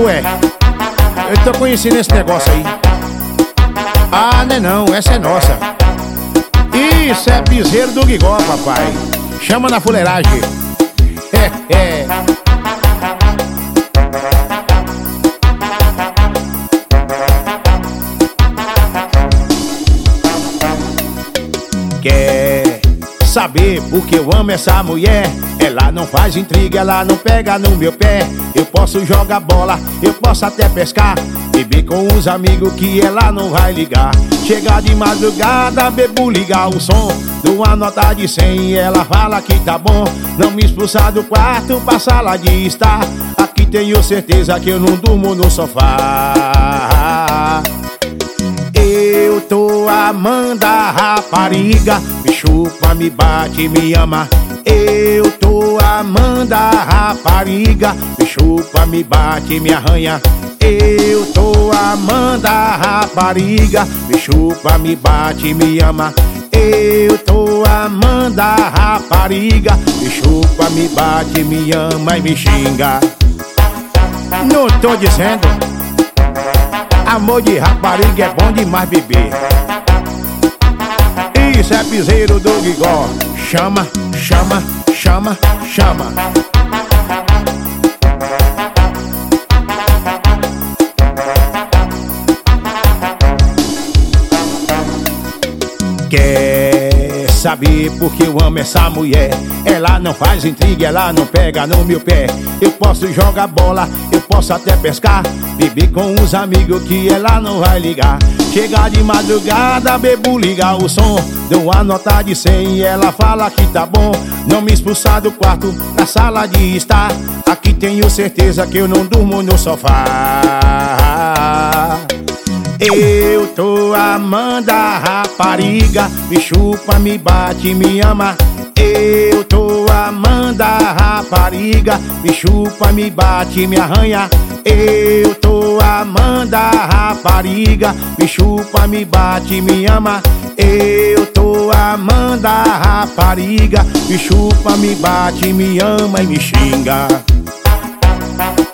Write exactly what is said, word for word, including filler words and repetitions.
Ué, eu tô conhecendo esse negócio aí. Ah, não é não, essa é nossa. Isso é piseiro do Gigó, papai. Chama na fuleiragem. É, é. Quer saber porque eu amo essa mulher? Ela não faz intriga, ela não pega no meu pé. Eu posso jogar bola, eu posso até pescar, beber com os amigos que ela não vai ligar. Chegar de madrugada, bebo, ligar o som, dou uma nota de cem e ela fala que tá bom. Não me expulsar do quarto pra sala de estar. Aqui tenho certeza que eu não durmo no sofá. Eu tô amando a rapariga, me chupa, me bate, me ama. Eu tô amando a rapariga, me chupa, me bate, me arranha. Eu tô amando a rapariga, me chupa, me bate, me ama. Eu tô amando a rapariga, me chupa, me bate, me ama e me xinga. Não tô dizendo. Amor de rapariga é bom demais beber. Isso é piseiro do Gigó. Chama, chama, chama, chama. Quer saber porque eu amo essa mulher? Ela não faz intriga, ela não pega no meu pé. Eu posso jogar bola, eu posso até pescar, beber com os amigos que ela não vai ligar. Chegar de madrugada, bebo, ligar o som, dou uma nota de cem e ela fala que tá bom. Não me expulsar do quarto pra sala de estar. Aqui tenho certeza que eu não durmo no sofá. Eu tô amando a rapariga, me chupa, me bate, me ama. Eu tô amando a rapariga, me chupa, me bate, me arranha. Eu tô amando a rapariga, me chupa, me bate, me ama. Eu tô amando a rapariga, me chupa, me bate, me ama e me xinga.